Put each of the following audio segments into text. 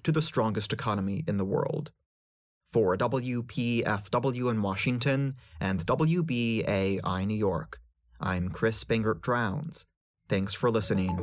to the strongest economy in the world. For WPFW in Washington and WBAI New York, I'm Chris Bangert-Drowns. Thanks for listening.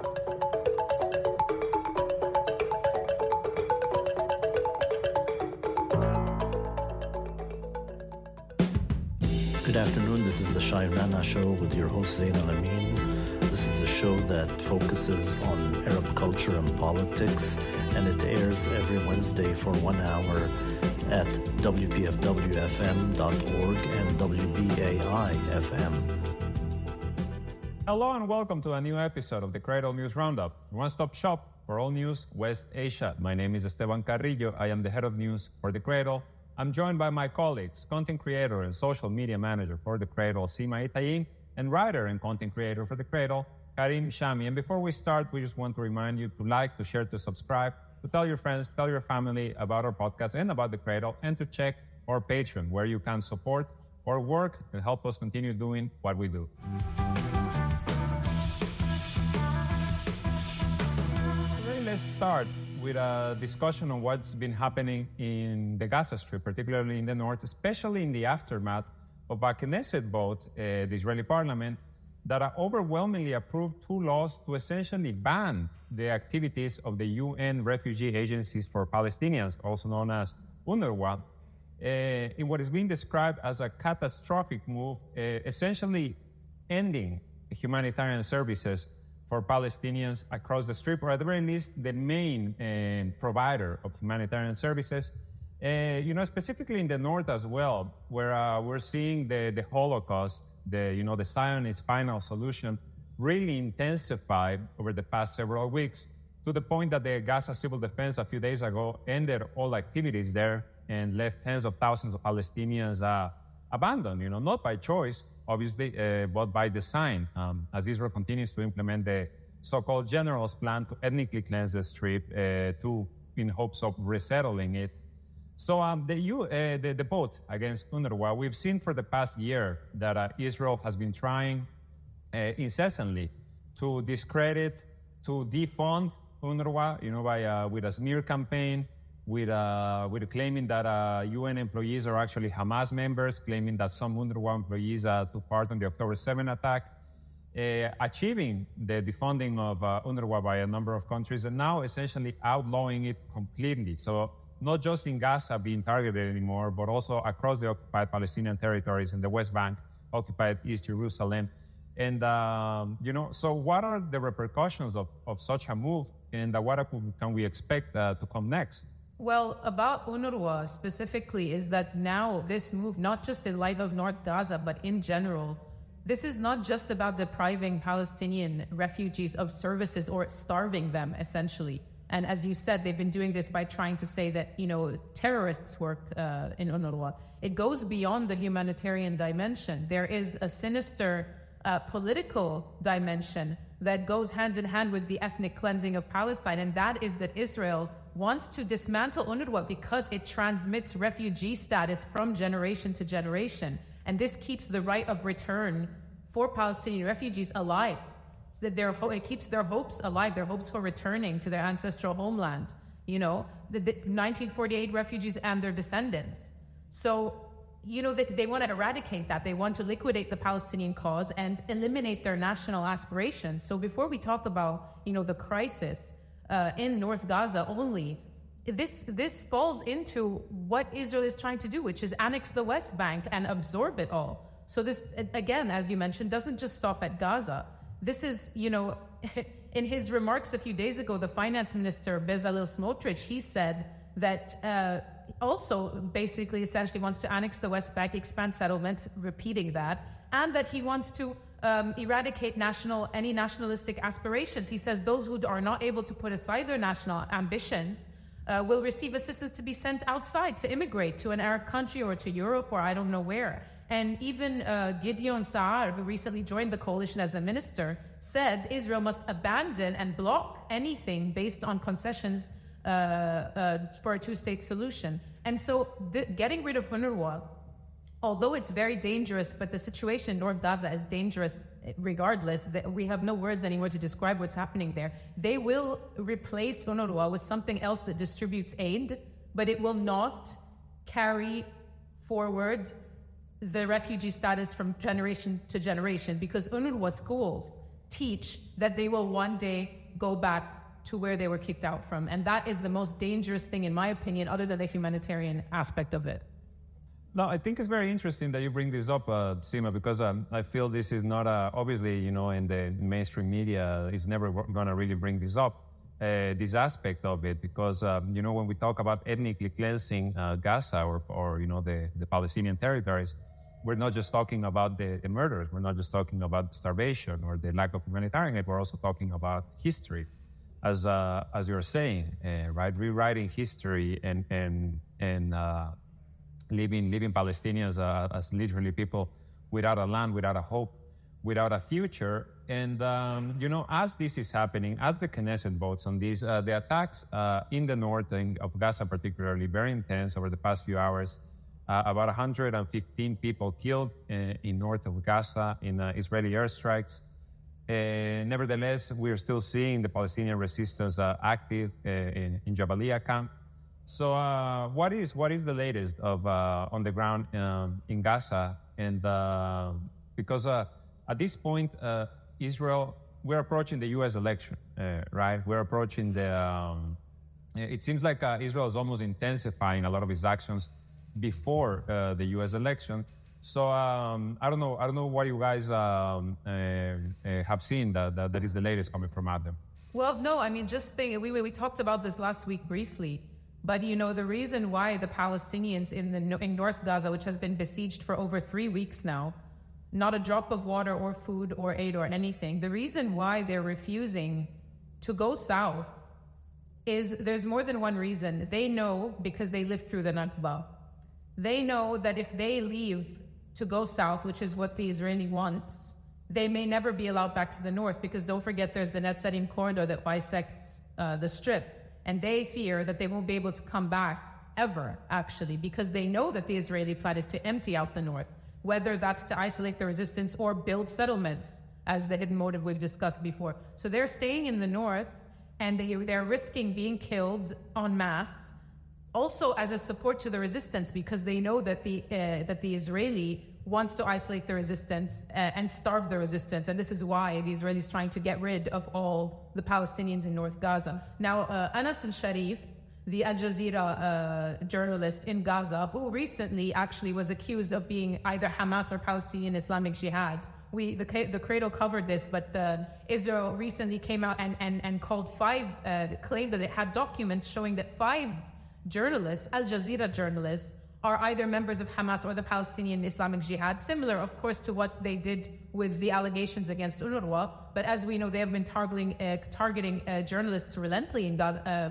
Good afternoon, this is the Shai Rana Show with your host Zain Al-Amin. This is a show that focuses on Arab culture and politics, and it airs every Wednesday for 1 hour at WPFWFM.org and WBAI-FM. Hello and welcome to a new episode of the Cradle News Roundup, one-stop shop for all news West Asia. My name is Esteban Carrillo. I am the head of news for The Cradle. I'm joined by my colleagues, content creator and social media manager for The Cradle, Sima Itayin, and writer and content creator for The Cradle, Karim Shami. And before we start, we just want to remind you to like, to share, to subscribe, to tell your friends, tell your family about our podcast and about The Cradle, and to check our Patreon, where you can support our work and help us continue doing what we do. Let's start with a discussion on what's been happening in the Gaza Strip, particularly in the north, especially in the aftermath of a Knesset vote, the Israeli parliament, that overwhelmingly approved 2 laws to essentially ban the activities of the UN refugee agencies for Palestinians, also known as UNRWA, in what is being described as a catastrophic move, essentially ending humanitarian services for Palestinians across the Strip, or at the very least, the main provider of humanitarian services. Specifically in the north as well, where we're seeing the Holocaust, the Zionist final solution, really intensified over the past several weeks, to the point that the Gaza Civil Defense a few days ago ended all activities there and left tens of thousands of Palestinians abandoned, not by choice, obviously, but by design, as Israel continues to implement the so-called general's plan to ethnically cleanse the Strip in hopes of resettling it. So the vote against UNRWA, we've seen for the past year that Israel has been trying incessantly to discredit, to defund UNRWA, with a smear campaign, with claiming that UN employees are actually Hamas members, claiming that some UNRWA employees took part in the October 7 attack, achieving the defunding of UNRWA by a number of countries, and now essentially outlawing it completely. So not just in Gaza being targeted anymore, but also across the occupied Palestinian territories in the West Bank, occupied East Jerusalem. And, so what are the repercussions of such a move, and what can we expect to come next? Well, about UNRWA specifically is that now this move, not just in light of North Gaza, but in general, this is not just about depriving Palestinian refugees of services or starving them, essentially. And as you said, they've been doing this by trying to say that, terrorists work in UNRWA. It goes beyond the humanitarian dimension. There is a sinister political dimension that goes hand in hand with the ethnic cleansing of Palestine, and that is that Israel wants to dismantle UNRWA because it transmits refugee status from generation to generation. And this keeps the right of return for Palestinian refugees alive. So that it keeps their hopes alive, their hopes for returning to their ancestral homeland, the 1948 refugees and their descendants. So, they want to eradicate that. They want to liquidate the Palestinian cause and eliminate their national aspirations. So before we talk about, the crisis in North Gaza only, this falls into what Israel is trying to do, which is annex the West Bank and absorb it all. So this, again, as you mentioned, doesn't just stop at Gaza. This is, in his remarks a few days ago, the finance minister, Bezalel Smotrich, he said that also basically essentially wants to annex the West Bank, expand settlements, repeating that, and that he wants to eradicate any nationalistic aspirations. He says those who are not able to put aside their national ambitions will receive assistance to be sent outside to immigrate to an Arab country or to Europe or I don't know where. And even Gideon Saar, who recently joined the coalition as a minister, said Israel must abandon and block anything based on concessions for a two-state solution. And so getting rid of UNRWA, although it's very dangerous, but the situation in North Gaza is dangerous regardless, we have no words anymore to describe what's happening there. They will replace UNRWA with something else that distributes aid, but it will not carry forward the refugee status from generation to generation, because UNRWA schools teach that they will one day go back to where they were kicked out from. And that is the most dangerous thing, in my opinion, other than the humanitarian aspect of it. No, I think it's very interesting that you bring this up, Sima, because I feel this is not, obviously, in the mainstream media, it's never going to really bring this up, this aspect of it, because, when we talk about ethnically cleansing Gaza or the Palestinian territories, we're not just talking about the murders, we're not just talking about the starvation or the lack of humanitarian aid, we're also talking about history, as you're saying, right? Rewriting history and leaving Palestinians as literally people without a land, without a hope, without a future. And, as this is happening, as the Knesset votes on this, the attacks in the north of Gaza particularly, very intense over the past few hours, about 115 people killed in north of Gaza in Israeli airstrikes. Nevertheless, we are still seeing the Palestinian resistance active in Jabalia camp. So what is the latest of on the ground in Gaza? And because at this point, Israel, we're approaching the U.S. election, right? We're approaching it seems like Israel is almost intensifying a lot of its actions before the U.S. election. So I don't know what you guys have seen that is the latest coming from out there. Well, no, I mean, we talked about this last week briefly. But, the reason why the Palestinians in North Gaza, which has been besieged for over 3 weeks now, not a drop of water or food or aid or anything, the reason why they're refusing to go south is there's more than one reason. They know, because they lived through the Nakba, they know that if they leave to go south, which is what the Israeli wants, they may never be allowed back to the north, because don't forget there's the Netzarim corridor that bisects the Strip. And they fear that they won't be able to come back ever, actually, because they know that the Israeli plan is to empty out the north, whether that's to isolate the resistance or build settlements, as the hidden motive we've discussed before. So they're staying in the north, and they're risking being killed en masse, also as a support to the resistance, because they know that the Israeli wants to isolate the resistance and starve the resistance. And this is why the Israelis trying to get rid of all the Palestinians in North Gaza. Now, Anas al-Sharif, the Al Jazeera journalist in Gaza, who recently actually was accused of being either Hamas or Palestinian Islamic Jihad. The Cradle covered this, but Israel recently came out and called claimed that it had documents showing that 5 journalists, Al Jazeera journalists, are either members of Hamas or the Palestinian Islamic Jihad, similar, of course, to what they did with the allegations against UNRWA. But as we know, they have been targeting journalists relentlessly in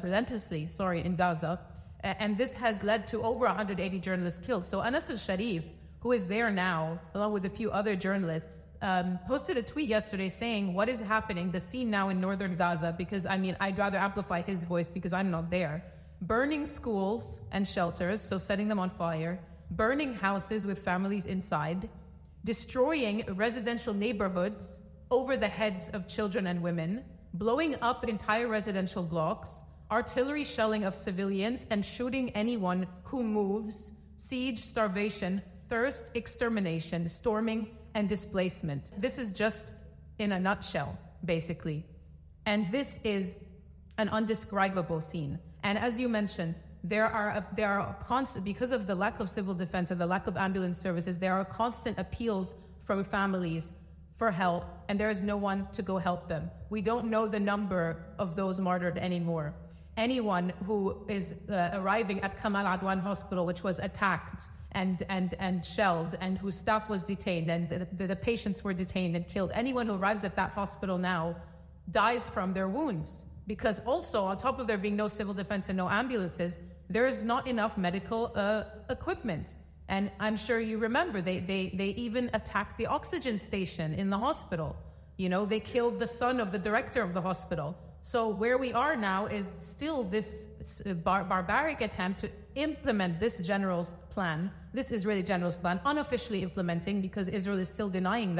Gaza. And this has led to over 180 journalists killed. So Anas al-Sharif, who is there now, along with a few other journalists, posted a tweet yesterday saying, what is happening, the scene now in northern Gaza, because, I'd rather amplify his voice because I'm not there. Burning schools and shelters, so setting them on fire, burning houses with families inside, destroying residential neighborhoods over the heads of children and women, blowing up entire residential blocks, artillery shelling of civilians, and shooting anyone who moves, siege, starvation, thirst, extermination, storming, and displacement. This is just in a nutshell, basically. And this is an undescribable scene. And as you mentioned, there are constant, because of the lack of civil defense and the lack of ambulance services, there are constant appeals from families for help, and there is no one to go help them. We don't know the number of those martyred anymore. Anyone who is arriving at Kamal Adwan Hospital, which was attacked and shelled, and whose staff was detained, and the patients were detained and killed, anyone who arrives at that hospital now dies from their wounds. Because also, on top of there being no civil defense and no ambulances, there is not enough medical equipment. And I'm sure you remember, they even attacked the oxygen station in the hospital. They killed the son of the director of the hospital. So where we are now is still this barbaric attempt to implement this general's plan, this Israeli general's plan, unofficially implementing, because Israel is still denying that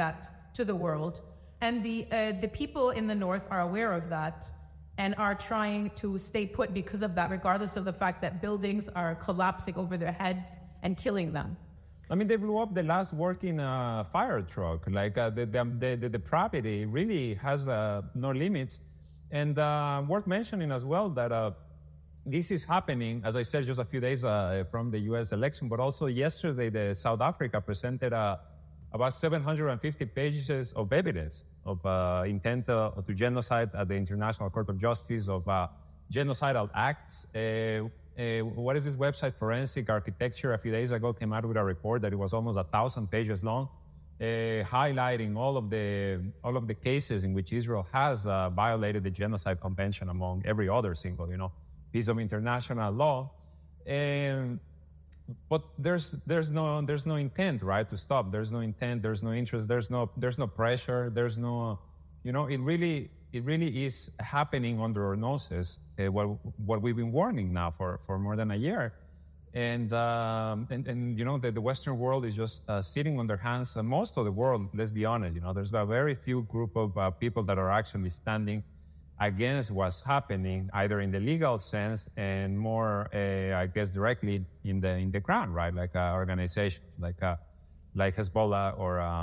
to the world. And the people in the north are aware of that and are trying to stay put because of that, regardless of the fact that buildings are collapsing over their heads and killing them. I mean, they blew up the last working fire truck. Like the depravity really has no limits. And worth mentioning as well that this is happening, as I said, just a few days from the U.S. election, but also yesterday, the South Africa presented about 750 pages of evidence of intent to genocide at the International Court of Justice, of genocidal acts. What is this website, Forensic Architecture, a few days ago came out with a report that it was almost 1,000 pages long, highlighting all of the cases in which Israel has violated the Genocide Convention among every other single, piece of international law. But there's no intent, right, to stop. There's no intent. There's no interest. There's no pressure. There's no, it really is happening under our noses. What we've been warning now for more than a year, and the Western world is just sitting on their hands. And most of the world, let's be honest, there's a very few group of people that are actually standing against what's happening, either in the legal sense and more, I guess, directly in the ground, right? Like organizations like Hezbollah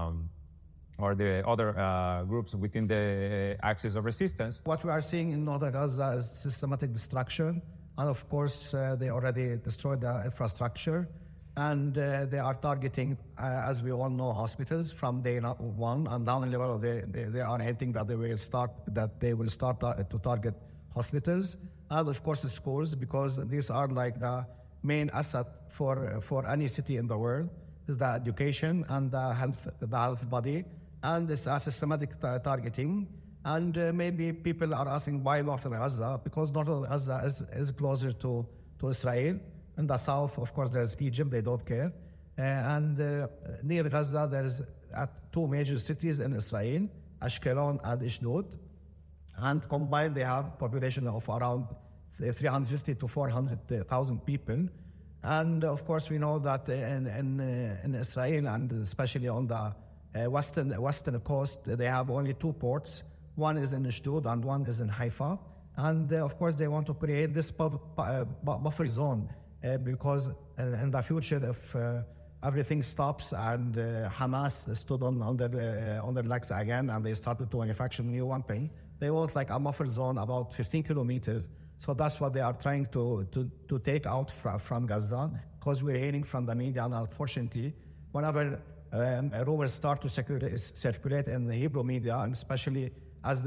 or the other groups within the axis of resistance. What we are seeing in northern Gaza is systematic destruction, and of course, they already destroyed the infrastructure, and they are targeting, as we all know, hospitals from day one, and down in level they are hinting that they will start to target hospitals, and of course the schools, because these are like the main asset for any city in the world, is the education and the health body, and it's a systematic targeting. And maybe people are asking why northern Gaza, because northern Gaza is closer to Israel. In the south, of course, there's Egypt, they don't care. And near Gaza, there's two major cities in Israel, Ashkelon and Ashdod. And combined, they have a population of around 350 to 400,000 people. And of course, we know that in Israel, and especially on the western coast, they have only two ports. One is in Ashdod and one is in Haifa. And of course, they want to create this buffer zone. Because in the future, if everything stops and Hamas stood on their legs again and they started to manufacture new weapons, they want like a buffer zone about 15 kilometers. So that's what they are trying to take out from Gaza, because we're hearing from the media, and unfortunately, whenever rumors start to circulate in the Hebrew media, and especially as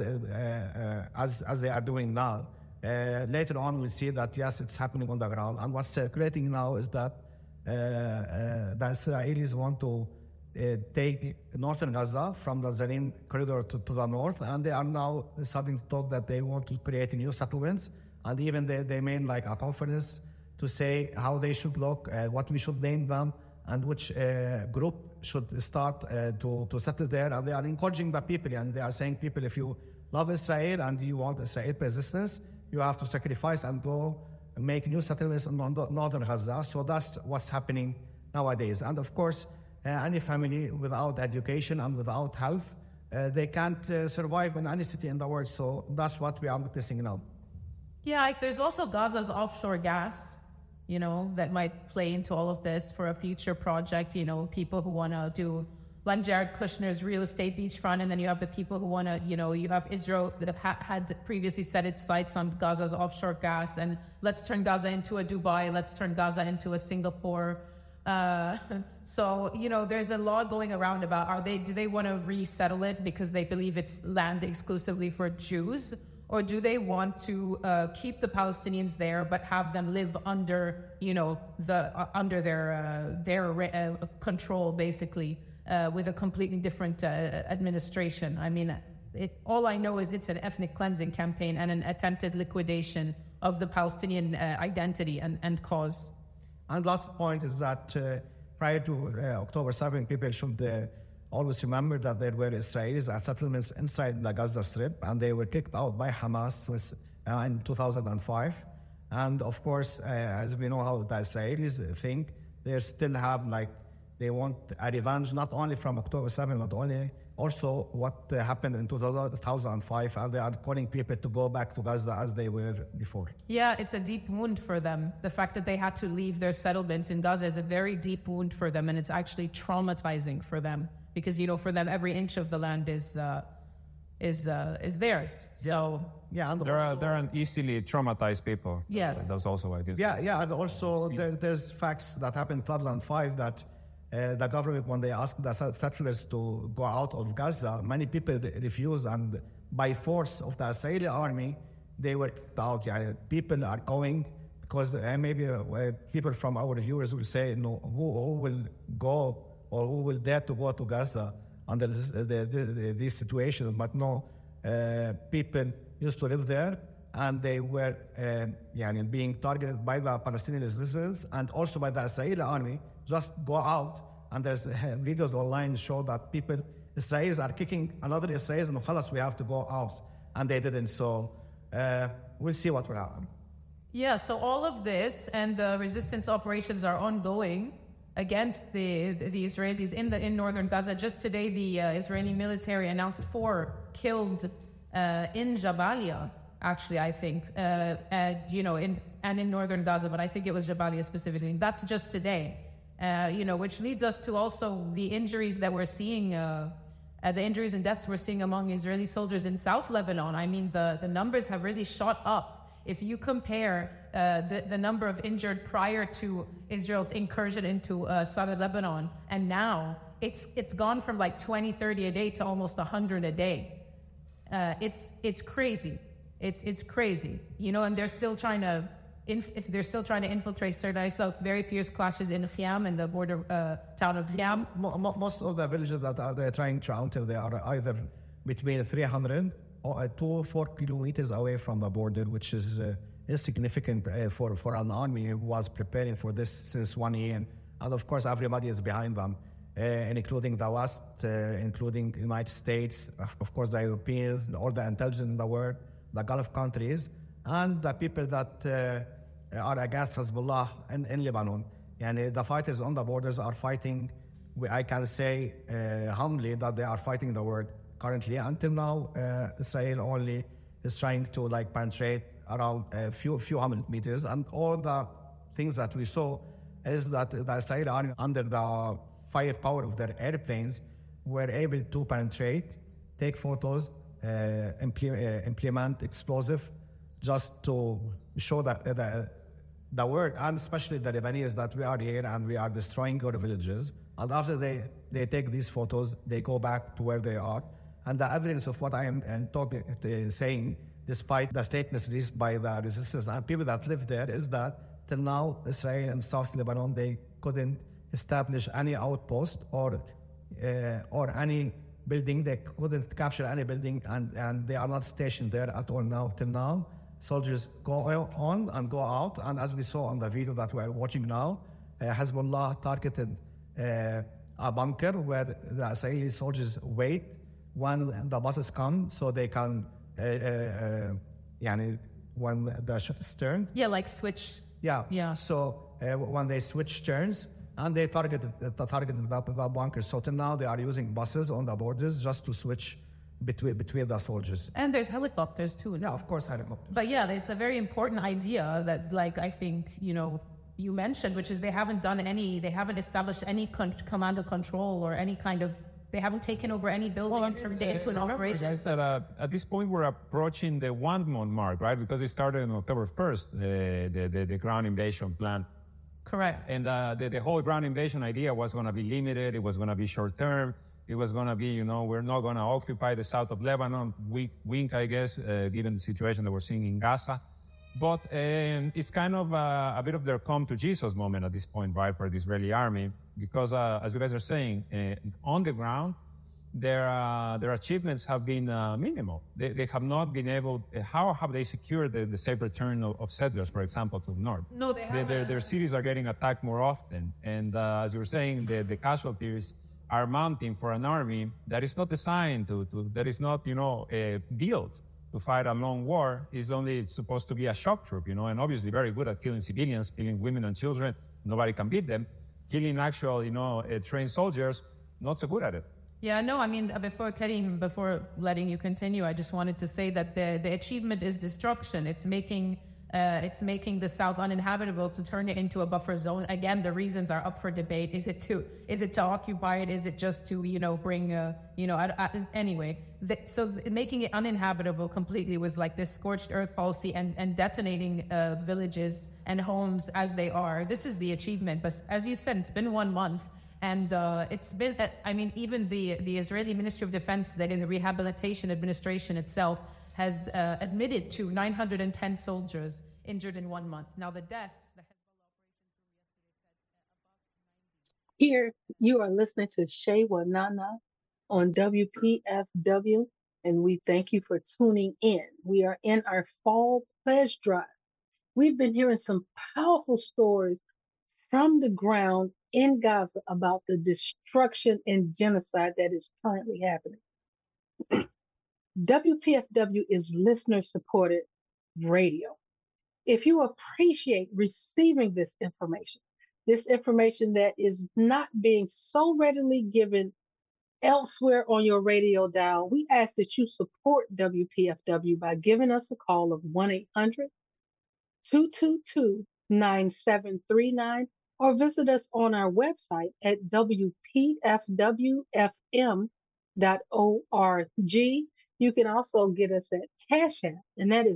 they are doing now, later on, we'll see that, yes, it's happening on the ground. And what's circulating now is that the Israelis want to take northern Gaza from the Zarin corridor to the north, and they are now starting to talk that they want to create new settlements, and even they made like a conference to say how they should look, what we should name them, and which group should start to settle there. And they are encouraging the people, and they are saying, people, if you love Israel and you want Israel resistance, you have to sacrifice and go make new settlements in northern Gaza. So that's what's happening nowadays. And of course, any family without education and without health, they can't survive in any city in the world. So that's what we are witnessing now. Yeah, like there's also Gaza's offshore gas, that might play into all of this for a future project. People who want to do like Jared Kushner's real estate beachfront, and then you have the people who want to, you have Israel that had previously set its sights on Gaza's offshore gas, and let's turn Gaza into a Dubai, let's turn Gaza into a Singapore. So, there's a law going around about do they want to resettle it because they believe it's land exclusively for Jews, or do they want to keep the Palestinians there but have them live under, under their control, basically? With a completely different administration. I mean, all I know is it's an ethnic cleansing campaign and an attempted liquidation of the Palestinian identity and cause. And last point is that prior to October 7, people should always remember that there were Israelis settlements inside the Gaza Strip, and they were kicked out by Hamas in 2005. And of course, as we know how the Israelis think, they still have like They want a revenge not only from October 7, not only also what happened in 2005, and they are calling people to go back to Gaza as they were before. Yeah, it's a deep wound for them. The fact that they had to leave their settlements in Gaza is a very deep wound for them, and it's actually traumatizing for them because, for them, every inch of the land is theirs. So yeah, and they're an easily traumatized people. Yes, that's also why. Yeah, and also there's facts that happened in 2005 that the government, when they asked the settlers to go out of Gaza, many people refused, and by force of the Israeli army, they were kicked out. Yeah, people are going because maybe people from our viewers will say, no, who will go or who will dare to go to Gaza under this situation? But no, people used to live there, and they were being targeted by the Palestinian resistance and also by the Israeli army. Just go out, and there's videos online show that Israelis are kicking another Israelis, and Khalas, we have to go out, and they didn't. So we'll see what will happen. Yeah, so all of this and the resistance operations are ongoing against the Israelis in northern Gaza. Just today, the Israeli military announced 4 killed in Jabalia, actually, I think, in northern Gaza, but I think it was Jabalia specifically. That's just today. Which leads us to also the injuries that we're seeing, the injuries and deaths we're seeing among Israeli soldiers in South Lebanon. I mean, the numbers have really shot up. If you compare the number of injured prior to Israel's incursion into southern Lebanon, and now it's gone from like 20, 30 a day to almost 100 a day. It's crazy. It's crazy, and they're still trying to. If they're still trying to infiltrate certain, I saw very fierce clashes in Khiam, in the border town of Khiam. Most of the villages that they're trying to enter, they are either between 300 or 2 or 4 kilometers away from the border, which is insignificant for an army who was preparing for this since 1 year. And of course, everybody is behind them, including the West, including the United States, of course, the Europeans, all the intelligence in the world, the Gulf countries, and the people that are against Hezbollah in Lebanon. And the fighters on the borders are fighting, I can say humbly that they are fighting the world currently. Until now, Israel only is trying to penetrate around a few hundred meters. And all the things that we saw is that the Israeli army, under the firepower of their airplanes, were able to penetrate, take photos, implement explosive, just to show that the world, and especially the Lebanese, that we are here and we are destroying your villages. And after they take these photos, they go back to where they are. And the evidence of what I am saying, despite the statements released by the resistance and people that live there, is that till now, Israel and South Lebanon, they couldn't establish any outpost or any building. They couldn't capture any building, and they are not stationed there at all now. Till now, soldiers go on and go out, and as we saw on the video that we're watching now, Hezbollah targeted a bunker where the Israeli soldiers wait when the buses come, so they can, when the shift turn. Yeah, like switch. Yeah. So when they switch turns, and they targeted the bunker. So till now, they are using buses on the borders just to switch between the soldiers. And there's helicopters too. Yeah, of course, helicopters. But yeah, it's a very important idea that, I think, you mentioned, which is they haven't established any command and control or any kind of, they haven't taken over any building and turned it into an operation. Guys, that at this point we're approaching the 1 month mark, right? Because it started on October 1st, the ground invasion plan. Correct. And the whole ground invasion idea was going to be limited. It was going to be short term. It was going to be, we're not going to occupy the south of Lebanon. Wink, I guess, given the situation that we're seeing in Gaza. But it's kind of a bit of their come to Jesus moment at this point, right, for the Israeli army. Because as you guys are saying, on the ground, their achievements have been minimal. They have not been able. How have they secured the safe return of settlers, for example, to the north? No, they haven't. Their cities are getting attacked more often, and as you were saying, the casualties are mounting for an army that is not designed that is not built to fight a long war. Is only supposed to be a shock troop, and obviously very good at killing civilians, killing women and children. Nobody can beat them. killing actual, trained soldiers, not so good at it. Yeah, no, I mean, before letting you continue, I just wanted to say that the achievement is destruction. It's making the South uninhabitable to turn it into a buffer zone. Again, the reasons are up for debate. Is it to occupy it? Is it just to, bring, anyway. So making it uninhabitable completely with like this scorched earth policy and detonating villages and homes as they are. This is the achievement. But as you said, it's been 1 month. And it's been, even the Israeli Ministry of Defense, that in the Rehabilitation Administration itself, has admitted to 910 soldiers injured in 1 month. Now the deaths, the Hezbollah operation Here, you are listening to Shewa Nana on WPFW, and we thank you for tuning in. We are in our fall pledge drive. We've been hearing some powerful stories from the ground in Gaza about the destruction and genocide that is currently happening. WPFW is listener-supported radio. If you appreciate receiving this information that is not being so readily given elsewhere on your radio dial, we ask that you support WPFW by giving us a call of 1-800-222-9739 or visit us on our website at WPFWFM.org. You can also get us at Cash App, and that is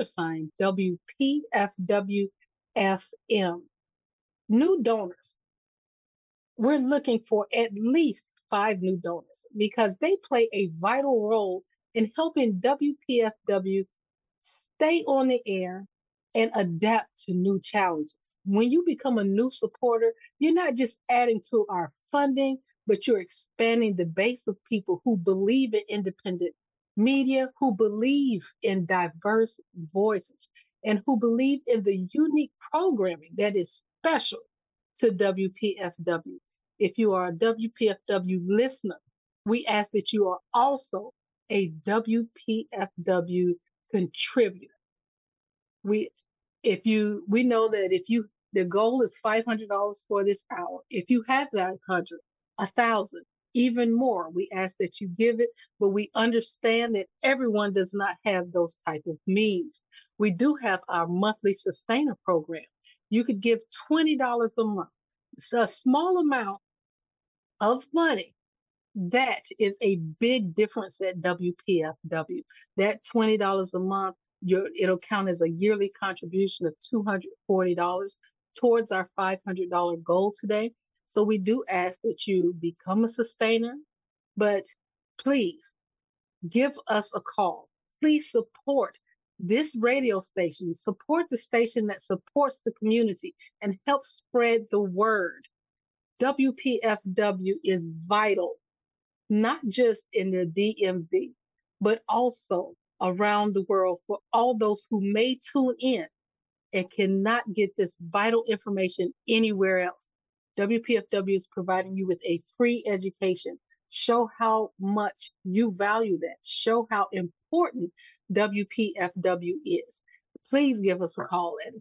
$WPFWFM. New donors. We're looking for at least 5 new donors because they play a vital role in helping WPFW stay on the air and adapt to new challenges. When you become a new supporter, you're not just adding to our funding, but you're expanding the base of people who believe in independent media, who believe in diverse voices, and who believe in the unique programming that is special to WPFW. If you are a WPFW listener, we ask that you are also a WPFW contributor. We know that the goal is $500 for this hour. If you have that 100, 1,000, even more, we ask that you give it, but we understand that everyone does not have those type of means. We do have our monthly sustainer program. You could give $20 a month. It's a small amount of money. That is a big difference at WPFW. That $20 a month, it'll count as a yearly contribution of $240 towards our $500 goal today. So we do ask that you become a sustainer, but please give us a call. Please support this radio station, support the station that supports the community and help spread the word. WPFW is vital, not just in the DMV, but also around the world for all those who may tune in and cannot get this vital information anywhere else. WPFW is providing you with a free education. Show how much you value that. Show how important WPFW is. Please give us a call at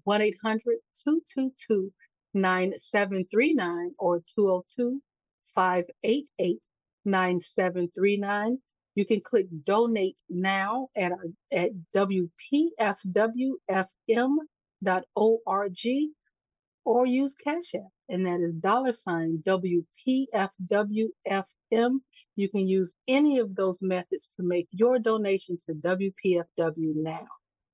1-800-222-9739 or 202-588-9739. You can click donate now at WPFWFM.org or use Cash App, and that is $WPFWFM. You can use any of those methods to make your donation to WPFW now.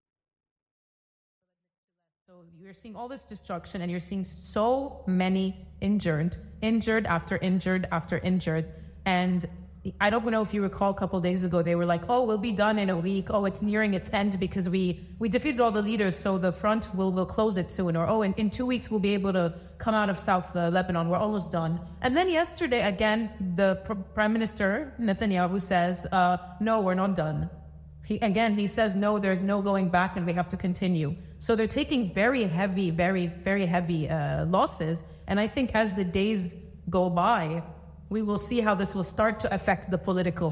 So you're seeing all this destruction, and you're seeing so many injured after injured after injured. And I don't know if you recall, a couple of days ago, they were like, oh, we'll be done in a week. Oh, it's nearing its end because we defeated all the leaders, so the front will close it soon. Or, oh, in 2 weeks, we'll be able to come out of South Lebanon. We're almost done. And then yesterday, again, the Prime Minister, Netanyahu, says, no, we're not done. He says, no, there's no going back and we have to continue. So they're taking very heavy, very, very heavy losses. And I think as the days go by, we will see how this will start to affect the political,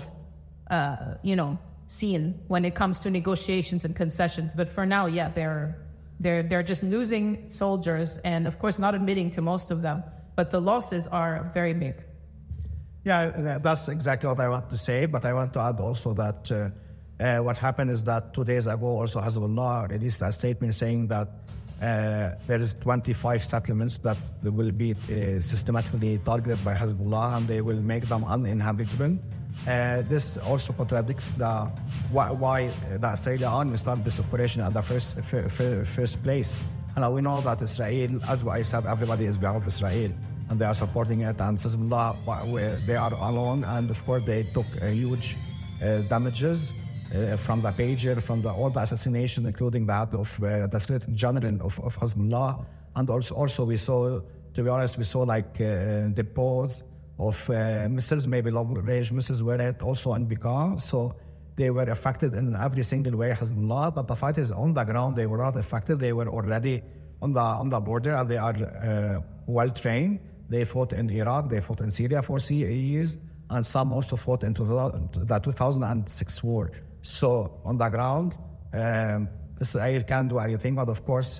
scene when it comes to negotiations and concessions. But for now, yeah, they're just losing soldiers, and of course not admitting to most of them but the losses are very big. Yeah, that's exactly what I want to say, but I want to add also that what happened is that 2 days ago also Hezbollah released a statement saying that there is 25 settlements that will be systematically targeted by Hezbollah and they will make them uninhabitable. This also contradicts why the Israeli army started this operation at the first place. And we know that Israel, as I said, everybody is behind Israel and they are supporting it, and Hezbollah, they are alone, and of course they took huge damages from the pager, from all the assassination, including that of the Secretary General of Hezbollah. And also we saw, to be honest, we saw like depots of missiles, maybe long-range missiles were hit also in Bekaa. So they were affected in every single way, Hezbollah, but the fighters on the ground, they were not affected. They were already on the border and they are well-trained. They fought in Iraq, they fought in Syria for 6 years, and some also fought into the 2006 war. So on the ground, Israel can't do anything, but of course,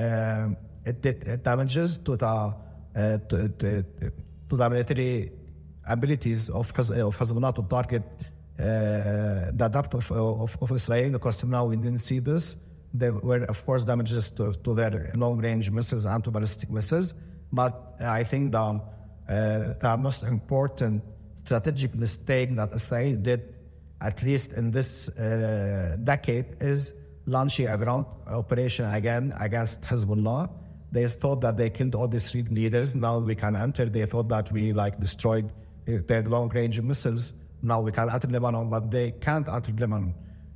it did damages to the military abilities of Hezbollah to target the depth of Israel, because now we didn't see this. There were, of course, damages to their long-range missiles and to ballistic missiles. But I think the most important strategic mistake that Israel did, at least in this decade, is launching a ground operation again against Hezbollah. They thought that they killed all these 3 leaders. Now we can enter. They thought that we destroyed their long-range missiles. Now we can enter Lebanon, but they can't enter Lebanon.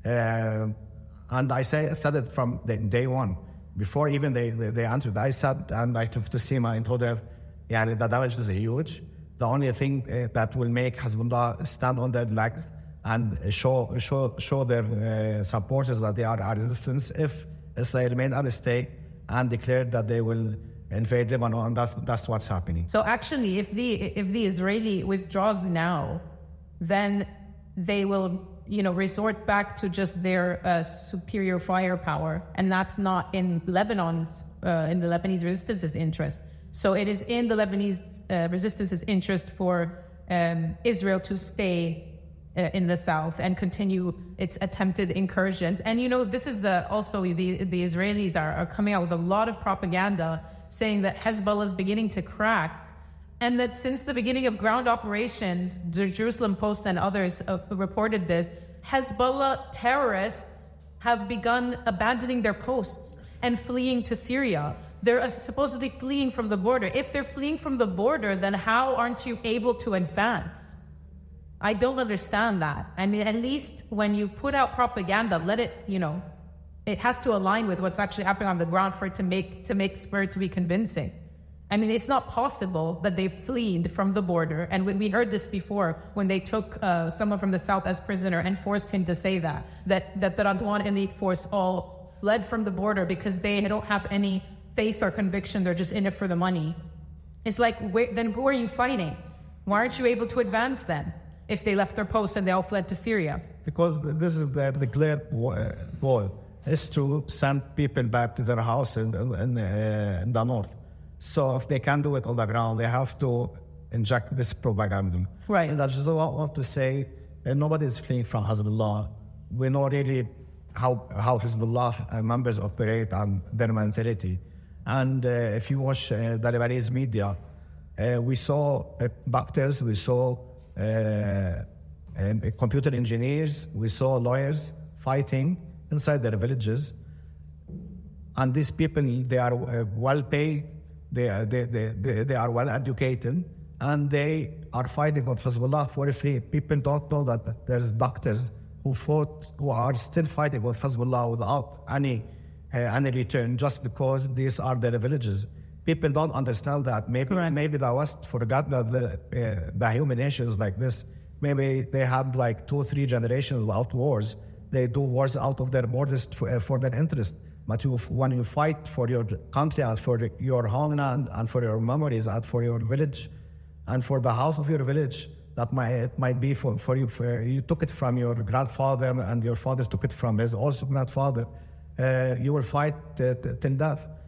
And I said it from day one. Before even they entered, I said, and I took to Sima and told her, yeah, the damage is huge. The only thing that will make Hezbollah stand on their legs and show their supporters that they are resistance if Israel remain at stake and declare that they will invade Lebanon, and that's what's happening. So actually, if the Israeli withdraws now, then they will resort back to just their superior firepower, and that's not in the Lebanese resistance's interest. So it is in the Lebanese resistance's interest for Israel to stay in the south and continue its attempted incursions. And this is also the Israelis are coming out with a lot of propaganda saying that Hezbollah is beginning to crack, and that since the beginning of ground operations, the Jerusalem Post and others reported this, Hezbollah terrorists have begun abandoning their posts and fleeing to Syria. They're supposedly fleeing from the border. If they're fleeing from the border, then how aren't you able to advance? I don't understand that. I mean, at least when you put out propaganda, let it, it has to align with what's actually happening on the ground for it to be convincing. I mean, it's not possible that they fled from the border. And when we heard this before, when they took someone from the south as prisoner and forced him to say that the Radwan elite force all fled from the border because they don't have any faith or conviction. They're just in it for the money. It's like, then who are you fighting? Why aren't you able to advance then if they left their posts and they all fled to Syria? Because this is the clear goal, is to send people back to their house in the north. So if they can't do it on the ground, they have to inject this propaganda. Right. And I just want to say that nobody is fleeing from Hezbollah. We know really how Hezbollah members operate and their mentality. And if you watch the Lebanese media, we saw doctors, we saw computer engineers, we saw lawyers fighting inside their villages. And these people, they are well paid. They are well educated, and they are fighting with Hezbollah for free. People don't know that there's doctors who are still fighting with Hezbollah without any return, just because these are their villages. People don't understand that. Maybe the West forgot that the human nature is like this. Maybe they had like 2 or 3 generations without wars. They do wars out of their borders for their interest. But when you fight for your country and for your homeland and for your memories and for your village and for the house of your village, that might be for you. You took it from your grandfather and your father took it from his also grandfather. You will fight till death.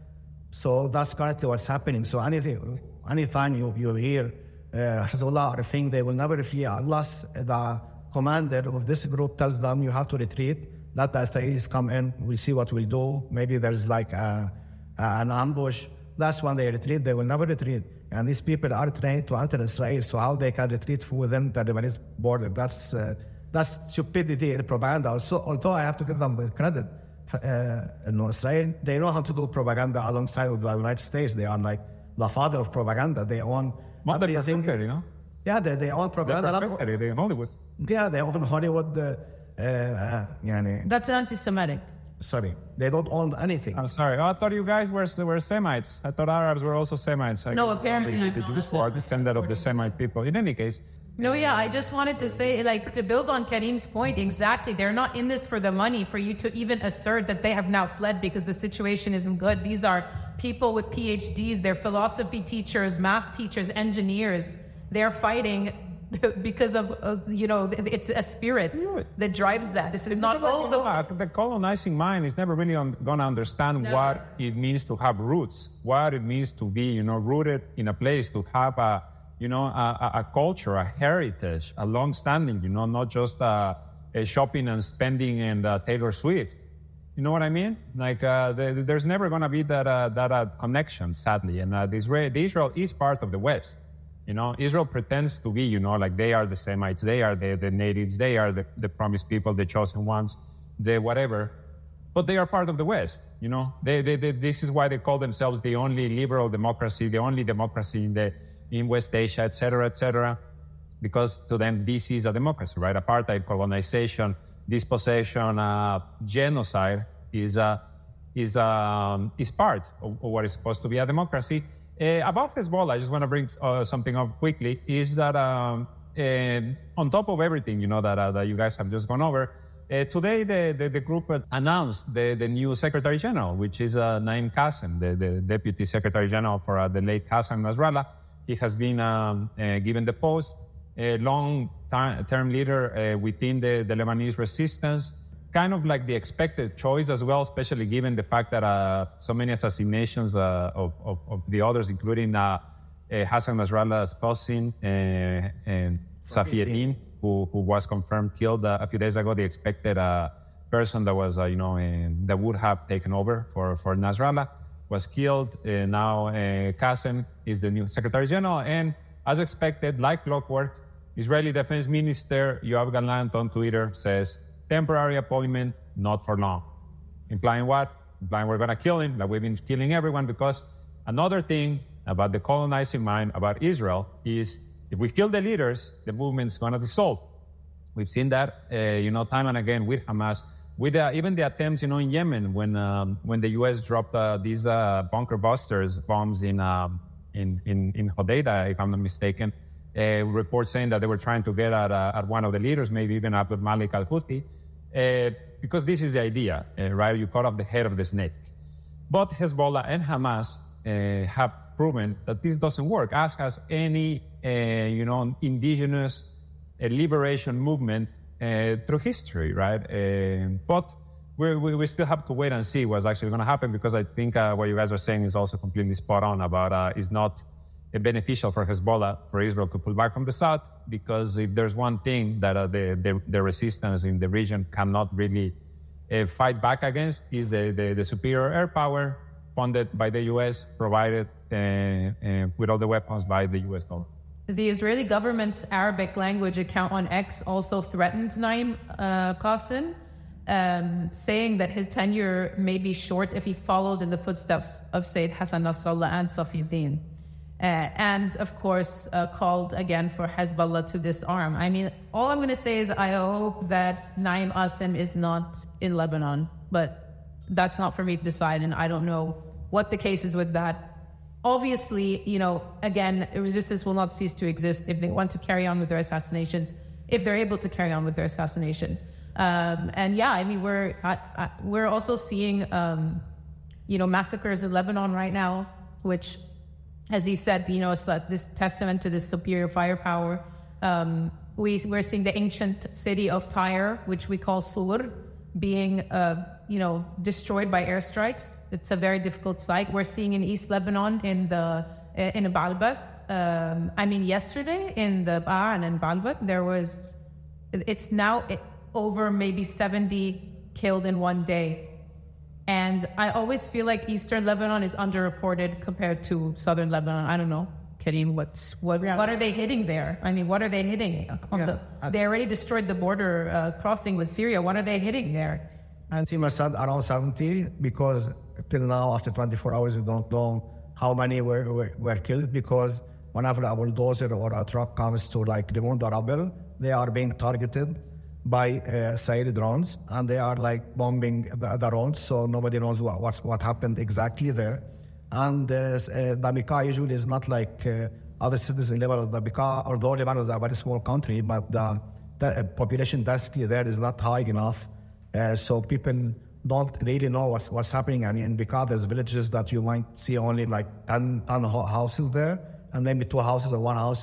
So that's currently what's happening. So anytime you hear Hezbollah or a thing, they will never flee unless the commander of this group tells them you have to retreat. Let the Israelis come in. We'll see what we'll do. Maybe there's like an ambush. That's when they retreat. They will never retreat. And these people are trained to enter Israel. So how they can retreat within the Lebanese border? That's stupidity and propaganda. Also, although I have to give them credit, Israel, they know how to do propaganda alongside with the United States. They are like the father of propaganda. They own everything. Yeah, they own propaganda. They own Hollywood. Yeah, they own Hollywood. That's anti-Semitic. Sorry, they don't own anything. I'm sorry. Oh, I thought you guys were Semites. I thought Arabs were also Semites. No, apparently the Jews are descendant of the Semite people. In any case. No, yeah, I just wanted to say, like, to build on Karim's point, exactly. They're not in this for the money, for you to even assert that they have now fled because the situation isn't good. These are people with PhDs. They're philosophy teachers, math teachers, engineers. They're fighting because of it's a spirit that drives that. This is not all the colonizing mind is never really going to understand what it means to have roots, what it means to be, rooted in a place, to have a culture, a heritage, a long-standing, not just a shopping and spending and Taylor Swift. You know what I mean? Like there's never going to be that connection, sadly. And Israel is part of the West. Israel pretends to be, like they are the Semites, they are the natives, they are the promised people, the chosen ones, the whatever. But they are part of the West, This is why they call themselves the only liberal democracy, the only democracy in West Asia, et cetera, because to them this is a democracy, right? Apartheid, colonization, dispossession, genocide is part of what is supposed to be a democracy. About Hezbollah, I just want to bring something up quickly, is that on top of everything, that you guys have just gone over, today the group announced the new Secretary General, which is Naim Qassem, the Deputy Secretary General for the late Hassan Nasrallah. He has been given the post, a long-term leader within the Lebanese resistance, kind of like the expected choice as well, especially given the fact that so many assassinations of the others, including Hassan Nasrallah's cousin and Safi Eddin, who was confirmed killed a few days ago, the expected person that was, that would have taken over for Nasrallah, was killed. Now Qassem is the new Secretary General, and as expected, like clockwork, Israeli Defense Minister Yoav Gallant on Twitter says, temporary appointment, not for long. Implying what? Implying we're going to kill him, like we've been killing everyone, because another thing about the colonizing mind about Israel is if we kill the leaders, the movement's going to dissolve. We've seen that, time and again with Hamas, with even the attempts, in Yemen, when the U.S. dropped these bunker busters bombs in Hodeidah, if I'm not mistaken, reports saying that they were trying to get at one of the leaders, maybe even Abdul Malik al-Houthi, because this is the idea, right? You cut off the head of the snake. But Hezbollah and Hamas have proven that this doesn't work, as has any, indigenous liberation movement through history, right? But we still have to wait and see what's actually going to happen, because I think what you guys are saying is also completely spot on about it's not beneficial for Hezbollah, for Israel to pull back from the south, because if there's one thing that the resistance in the region cannot really fight back against is the superior air power funded by the U.S., provided with all the weapons by the U.S. government. The Israeli government's Arabic language account on X also threatened Naim Qassem, saying that his tenure may be short if he follows in the footsteps of Sayyid Hassan Nasrallah and Safi Eddin. And, of course, called again for Hezbollah to disarm. I mean, all I'm going to say is I hope that Naim Qassem is not in Lebanon, but that's not for me to decide, and I don't know what the case is with that. Obviously, again, resistance will not cease to exist if they want to carry on with their assassinations, if they're able to carry on with their assassinations. And yeah, I mean, we're also seeing, massacres in Lebanon right now, which, as you said, it's like this testament to this superior firepower. We're seeing the ancient city of Tyre, which we call Sur, being, destroyed by airstrikes. It's a very difficult sight. We're seeing in East Lebanon in Baalbek. Yesterday in the Ba'an and Baalbek, it's now over maybe 70 killed in one day. And I always feel like Eastern Lebanon is underreported compared to Southern Lebanon. I don't know, Karim, what are they hitting there? What are they hitting? They already destroyed the border crossing with Syria. What are they hitting there? And Sima said around 70, because till now, after 24 hours, we don't know how many were killed, because whenever a bulldozer or a truck comes to remove the rubble, they are being targeted by Israeli drones, and they are bombing the drones, so nobody knows what happened exactly there. And the Bekaa usually is not like other cities in Lebanon. The Bekaa, although Lebanon is a very small country, but the population density there is not high enough, so people don't really know what's happening. And in Bekaa, there's villages that you might see only 10 houses there, and maybe 2 houses or 1 house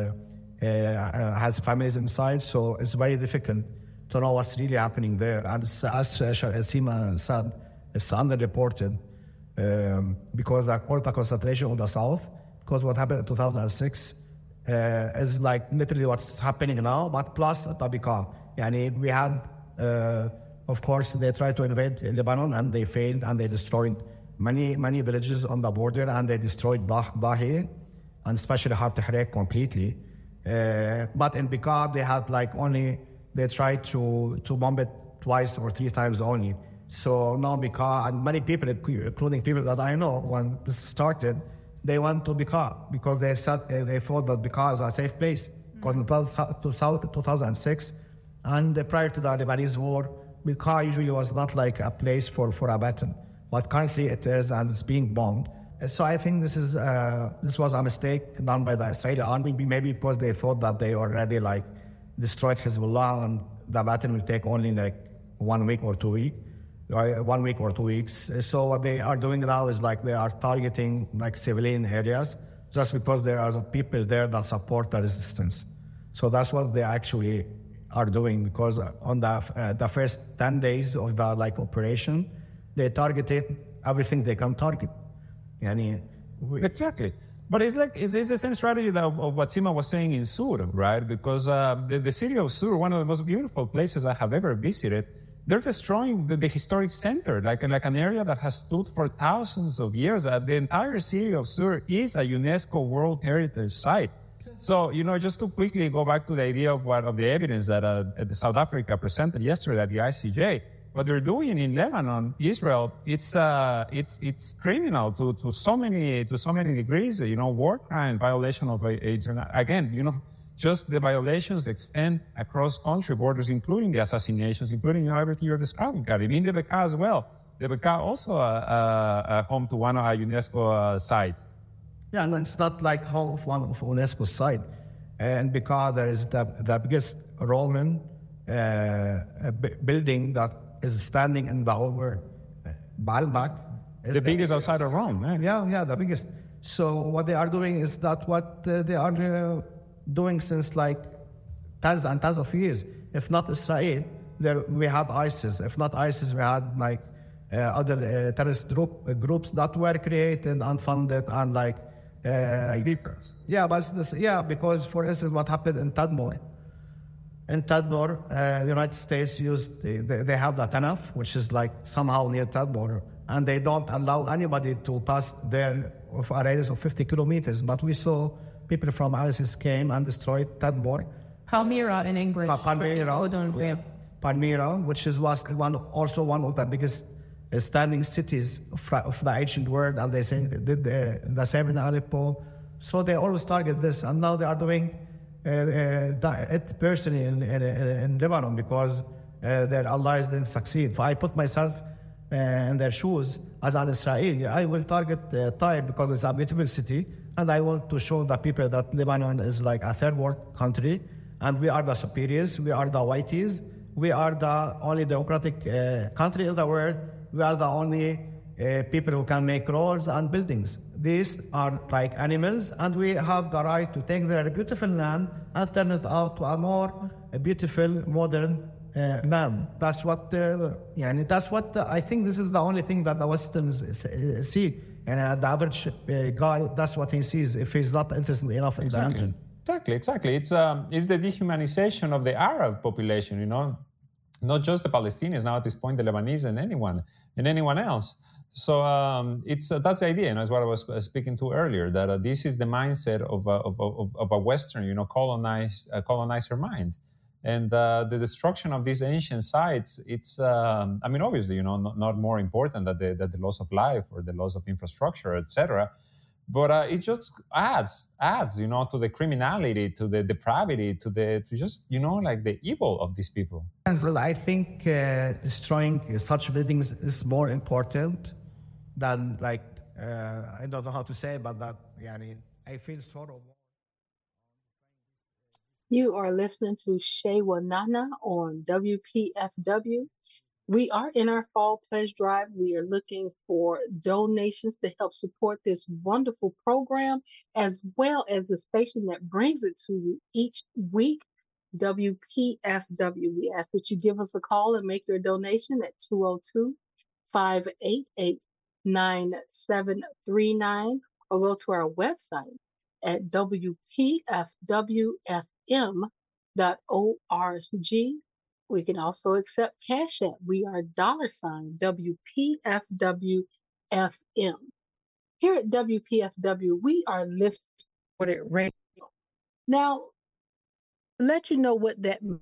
has families inside, so it's very difficult to know what's really happening there. And as Sima said, it's underreported because all the concentration on the south, because what happened in 2006 is literally what's happening now, but plus the Bekaa. We had, of course, they tried to invade Lebanon, and they failed, and they destroyed many villages on the border, and they destroyed Dahi, and especially Har Tahrir completely. But in Bekaa, they had they tried to bomb it 2 or 3 times only. So now Bekaa, and many people, including people that I know, when this started, they went to Bekaa because they thought that Bekaa is a safe place. Because in 2006, and prior to the Lebanese war, Bekaa usually was not a place for a battle. But currently it is, and it's being bombed. So I think this was a mistake done by the Israeli army, maybe because they thought that they already destroyed Hezbollah, and the battle will take only 1 week or 2 weeks. 1 week or 2 weeks. So what they are doing now is they are targeting civilian areas, just because there are people there that support the resistance. So that's what they actually are doing, because on the first 10 days of the operation, they targeted everything they can target. Exactly. But it's the same strategy of what Sima was saying in Sur, right? Because the city of Sur, one of the most beautiful places I have ever visited, they're destroying the historic center, like an area that has stood for thousands of years. The entire city of Sur is a UNESCO World Heritage Site. So, just to quickly go back to the idea of the evidence that South Africa presented yesterday at the ICJ, what they're doing in Lebanon, Israel, it's criminal to so many degrees. War crimes, violation of just the violations extend across country borders, including the assassinations, including everything you're describing, Karim. In the Bekaa as well. The Bekaa also home to a UNESCO site. Yeah, and it's not home of one of UNESCO site. And Bekaa, there is the biggest Roman building that is standing in the whole world. Baalbek. The biggest outside of Rome, man. Yeah, the biggest. So what they are doing is that what they are doing since tons and tons of years. If not Israel, we had ISIS. If not ISIS, we had other terrorist groups that were created and funded and because for instance, what happened in Tadmor. In Tadmor, the United States they have the Tanaf, which is somehow near Tadmor, and they don't allow anybody to pass there of a radius of 50 kilometers. But we saw people from ISIS came and destroyed Tadmor. Palmyra in English. Palmyra, which was also one of the biggest standing cities of the ancient world, and they did the same in Aleppo. So they always target this, and now they are doing it personally in Lebanon because their allies didn't succeed. If I put myself in their shoes as an Israeli, I will target Tyre because it's a beautiful city, and I want to show the people that Lebanon is a third world country, and we are the superiors, we are the whiteys, we are the only democratic country in the world, we are the only people who can make roads and buildings. These are like animals, and we have the right to take their beautiful land and turn it out to a more beautiful, modern man. That's what I think this is the only thing that the Westerns see. And the average guy, that's what he sees if he's not interested enough in the engine. Exactly. It's the dehumanization of the Arab population, not just the Palestinians, now at this point, the Lebanese and anyone else. So that's the idea, as what I was speaking to earlier, that this is the mindset of a Western, colonizer mind. And the destruction of these ancient sites, it's, obviously, not more important than the loss of life or the loss of infrastructure, etc. But it just adds, to the criminality, to the depravity, to just, like the evil of these people. And well, I think destroying such buildings is more important than, I don't know how to say, but that, I feel sorrow. You are listening to Shewa Nana on WPFW. We are in our fall pledge drive. We are looking for donations to help support this wonderful program, as well as the station that brings it to you each week, WPFW. We ask that you give us a call and make your donation at 202-588-9739, or go to our website at WPFWFM.org. We can also accept Cash App. We are $WPFWFM. Here at WPFW, we are listening radio. Now, let you know what that means.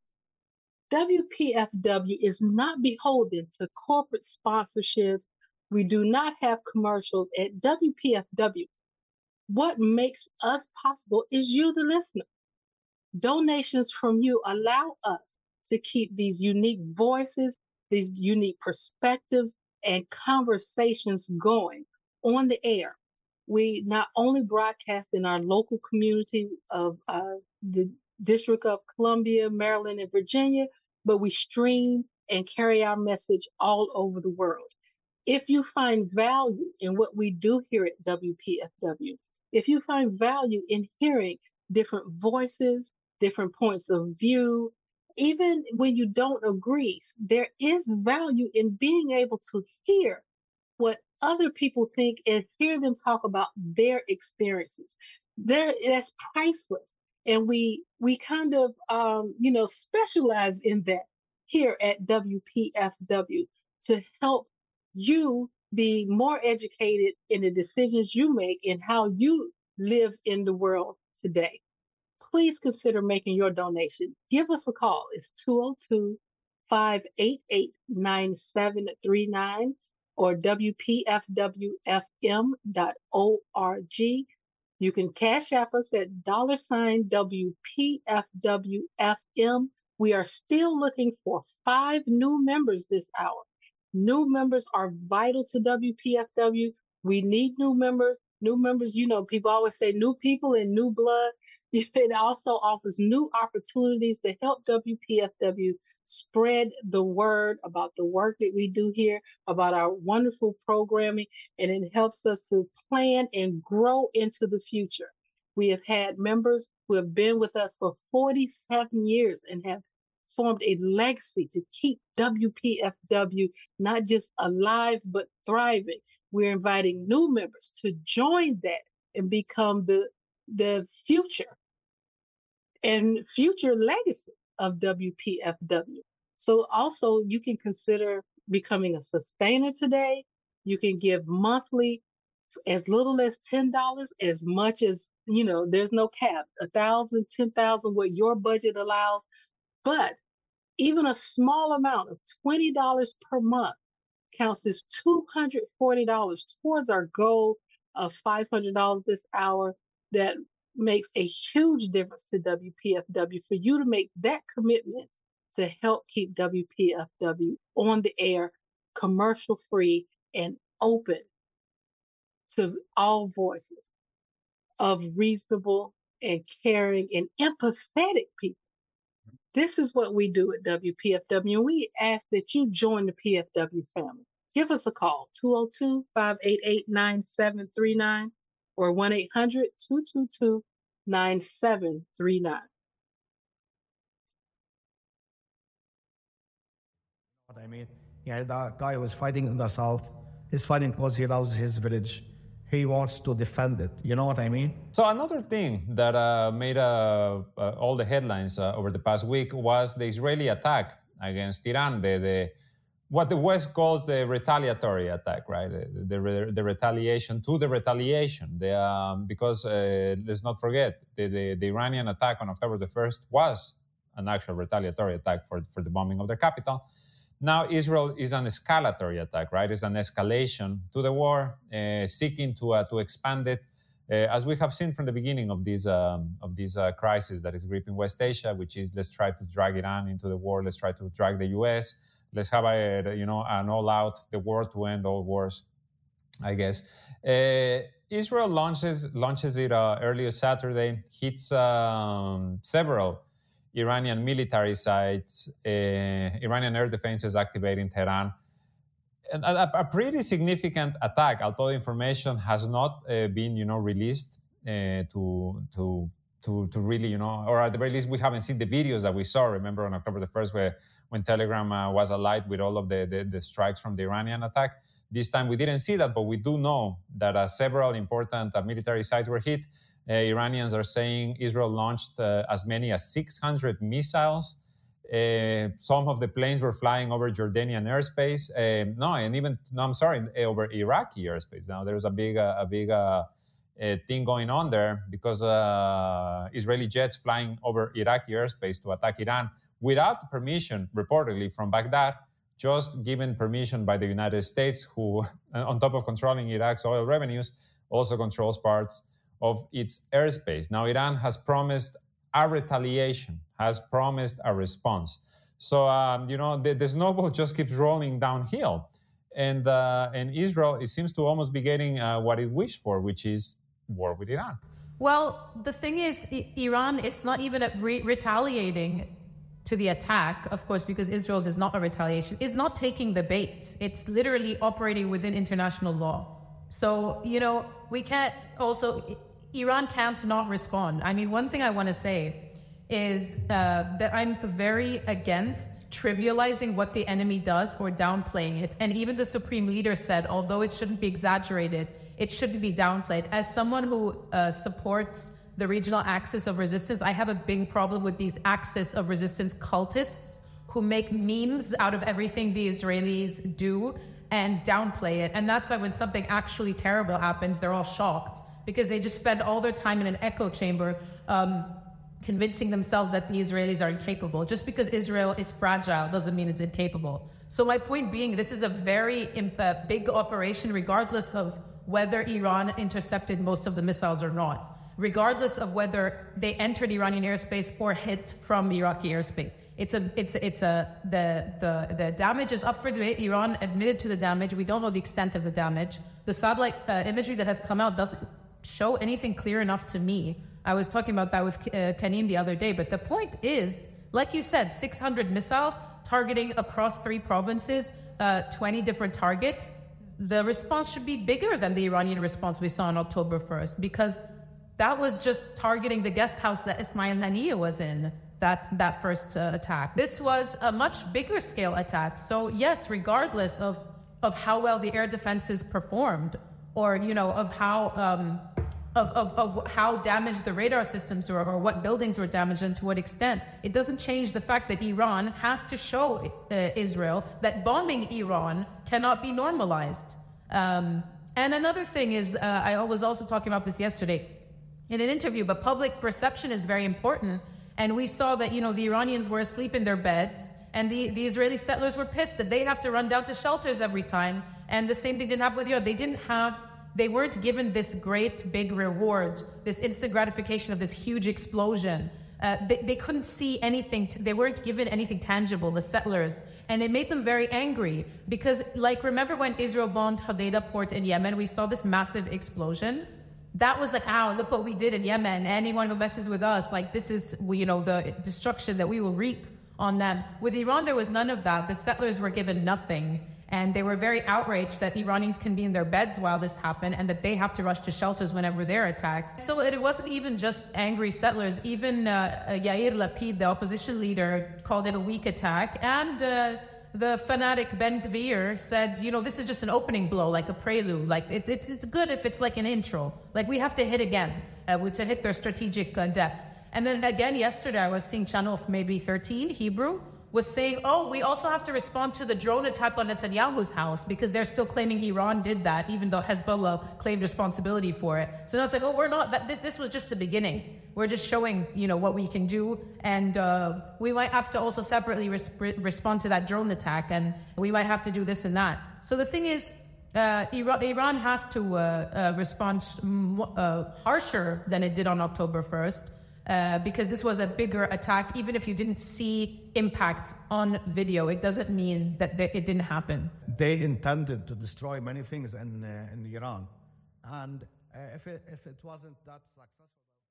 WPFW is not beholden to corporate sponsorships. We do not have commercials at WPFW. What makes us possible is you, the listener. Donations from you allow us to keep these unique voices, these unique perspectives, and conversations going on the air. We not only broadcast in our local community of the District of Columbia, Maryland, and Virginia, but we stream and carry our message all over the world. If you find value in what we do here at WPFW, if you find value in hearing different voices, different points of view, even when you don't agree, there is value in being able to hear what other people think and hear them talk about their experiences. That's priceless. And we kind of, specialize in that here at WPFW to help you be more educated in the decisions you make and how you live in the world today. Please consider making your donation. Give us a call. It's 202-588-9739 or WPFWFM.org. You can Cash App us at $WPFWFM. We are still looking for 5 new members this hour. New members are vital to WPFW. We need new members. New members, people always say new people and new blood. It also offers new opportunities to help WPFW spread the word about the work that we do here, about our wonderful programming, and it helps us to plan and grow into the future. We have had members who have been with us for 47 years and have formed a legacy to keep WPFW not just alive, but thriving. We're inviting new members to join that and become the future and future legacy of WPFW. So also you can consider becoming a sustainer today. You can give monthly as little as $10, as much as, there's no cap, 1,000, 10,000, what your budget allows. But even a small amount of $20 per month counts as $240 towards our goal of $500 this hour. That makes a huge difference to WPFW for you to make that commitment to help keep WPFW on the air, commercial free, and open to all voices of reasonable and caring and empathetic people. This is what we do at WPFW, and we ask that you join the PFW family. Give us a call, 202-588-9739 or 1-800-222-9739. I mean, yeah, the guy who is fighting in the south, he's fighting because he loves his village. He wants to defend it. You know what I mean? So another thing that made all the headlines over the past week was the Israeli attack against Iran, what the West calls the retaliatory attack, right? The retaliation to the retaliation. Because let's not forget, the Iranian attack on October the 1st was an actual retaliatory attack for the bombing of the capital. Now Israel is an escalatory attack, right? It's an escalation to the war, seeking to expand it, as we have seen from the beginning of this crisis that is gripping West Asia, which is let's try to drag Iran into the war, let's try to drag the U.S., let's have an all-out, the war to end all wars, I guess. Israel launches it earlier Saturday, hits several Iranian military sites, Iranian air defenses activated in Tehran. And a pretty significant attack, although the information has not been, released to really, or at the very least, we haven't seen the videos that we saw. Remember on October the 1st, when Telegram was alight with all of the strikes from the Iranian attack. This time we didn't see that, but we do know that several important military sites were hit. Iranians are saying Israel launched as many as 600 missiles. Some of the planes were flying over Jordanian airspace. Over Iraqi airspace. Now there's a big thing going on there because Israeli jets flying over Iraqi airspace to attack Iran without permission, reportedly, from Baghdad, just given permission by the United States, who, on top of controlling Iraq's oil revenues, also controls parts of its airspace. Now, Iran has promised a retaliation, has promised a response. So, the snowball just keeps rolling downhill. And Israel, it seems to almost be getting what it wished for, which is war with Iran. Well, the thing is, Iran, it's not even retaliating to the attack, of course, because Israel's is not a retaliation, is not taking the bait. It's literally operating within international law. So, we can't also, Iran can't not respond. I mean, one thing I want to say is that I'm very against trivializing what the enemy does or downplaying it. And even the supreme leader said, although it shouldn't be exaggerated, it shouldn't be downplayed. As someone who supports the regional axis of resistance, I have a big problem with these axis of resistance cultists who make memes out of everything the Israelis do and downplay it. And that's why when something actually terrible happens, they're all shocked because they just spend all their time in an echo chamber convincing themselves that the Israelis are incapable. Just because Israel is fragile doesn't mean it's incapable. So my point being, this is a very big operation, regardless of whether Iran intercepted most of the missiles or not, regardless of whether they entered Iranian airspace or hit from Iraqi airspace. The damage is up for debate. Iran admitted to the damage. We don't know the extent of the damage. The satellite imagery that has come out doesn't show anything clear enough to me. I was talking about that with Kanim the other day, but the point is, like you said, 600 missiles targeting across 3 provinces, 20 different targets. The response should be bigger than the Iranian response we saw on October 1st, because that was just targeting the guest house that Ismail Haniyeh was in, that first attack. This was a much bigger scale attack. So yes, regardless of how well the air defenses performed, or of how damaged the radar systems were, or what buildings were damaged and to what extent, it doesn't change the fact that Iran has to show Israel that bombing Iran cannot be normalized. And another thing is, I was also talking about this yesterday in an interview, but public perception is very important. And we saw that, the Iranians were asleep in their beds, and the Israeli settlers were pissed that they have to run down to shelters every time. And the same thing didn't happen with Iran. They weren't given this great big reward, this instant gratification of this huge explosion. They couldn't see anything. They weren't given anything tangible, the settlers. And it made them very angry because, remember when Israel bombed Hodeidah port in Yemen, we saw this massive explosion. That was like, look what we did in Yemen. Anyone who messes with us, this is, the destruction that we will wreak on them. With Iran, there was none of that. The settlers were given nothing. And they were very outraged that Iranians can be in their beds while this happened and that they have to rush to shelters whenever they're attacked. So it wasn't even just angry settlers. Even Yair Lapid, the opposition leader, called it a weak attack. And the fanatic Ben Gvir said, this is just an opening blow, like a prelude. Like it's good if it's like an intro. Like we have to hit again, to hit their strategic depth. And then again, yesterday I was seeing channel maybe 13, Hebrew, was saying, we also have to respond to the drone attack on Netanyahu's house because they're still claiming Iran did that, even though Hezbollah claimed responsibility for it. So now it's like, we're not, this was just the beginning. We're just showing, what we can do. And we might have to also separately respond to that drone attack, and we might have to do this and that. So the thing is, Iran has to respond harsher than it did on October 1st. Because this was a bigger attack. Even if you didn't see impact on video, it doesn't mean that it didn't happen. They intended to destroy many things in Iran. And if it wasn't that successful...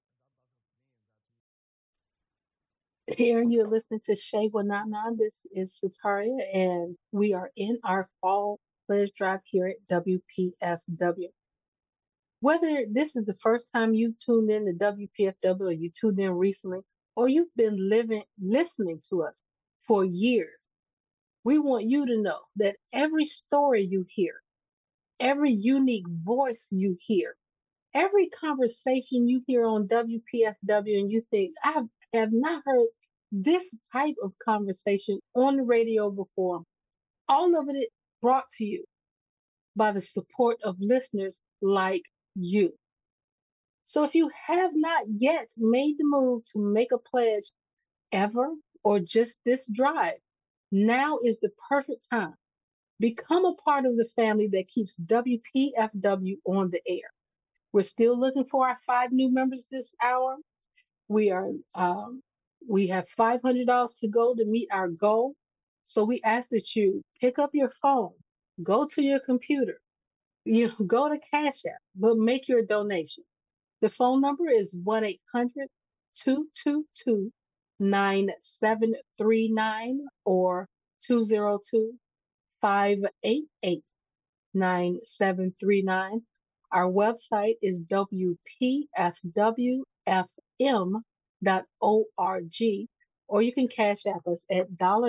Here you're listening to Shay Wanana. This is Sataria, and we are in our fall pledge drive here at WPFW. Whether this is the first time you tuned in to WPFW or you tuned in recently, or you've been listening to us for years, we want you to know that every story you hear, every unique voice you hear, every conversation you hear on WPFW and you think, I have not heard this type of conversation on the radio before, all of it brought to you by the support of listeners like you. So if you have not yet made the move to make a pledge ever or just this drive, now is the perfect time. Become a part of the family that keeps WPFW on the air. We're still looking for our 5 new members this hour. We have $500 to go to meet our goal. So we ask that you pick up your phone, go to your computer, go to Cash App, but make your donation. The phone number is 1-800-222-9739 or 202-588-9739. Our website is WPFWFM.org, or you can Cash App us at